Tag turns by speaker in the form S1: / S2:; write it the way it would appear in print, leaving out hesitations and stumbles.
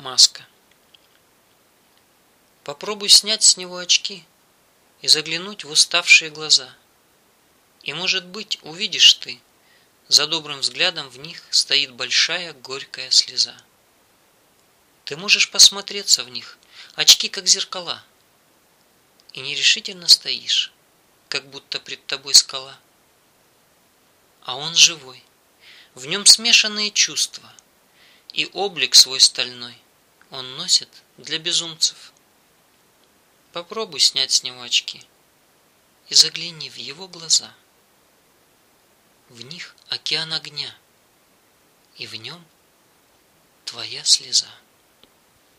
S1: Маска. Попробуй снять с него очки и заглянуть в уставшие глаза. И, может быть, увидишь ты, за добрым взглядом в них стоит большая горькая слеза. Ты можешь посмотреться в них, очки как зеркала, и нерешительно стоишь, как будто пред тобой скала. А он живой, в нем смешанные чувства, и облик свой стальной он носит для безумцев. Попробуй снять с него очки и загляни в его глаза. В них океан огня, и в нем твоя слеза.